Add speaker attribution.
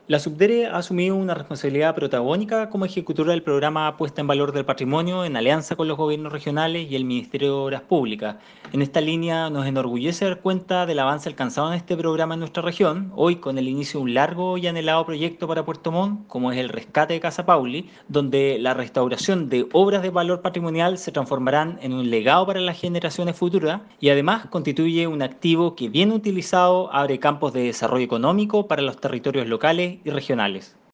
Speaker 1: La Subdere ha asumido una responsabilidad protagónica como ejecutora del programa Puesta en Valor del Patrimonio en alianza con los gobiernos regionales y el Ministerio de Obras Públicas. En esta línea nos enorgullece dar cuenta del avance alcanzado en este programa en nuestra región, hoy con el inicio de un largo y anhelado proyecto para Puerto Montt, como es el rescate de Casa Pauli, donde la restauración de obras de valor patrimonial se transformarán en un legado para las generaciones futuras y además constituye un activo que bien utilizado abre campos de desarrollo económico para los territorios locales y regionales.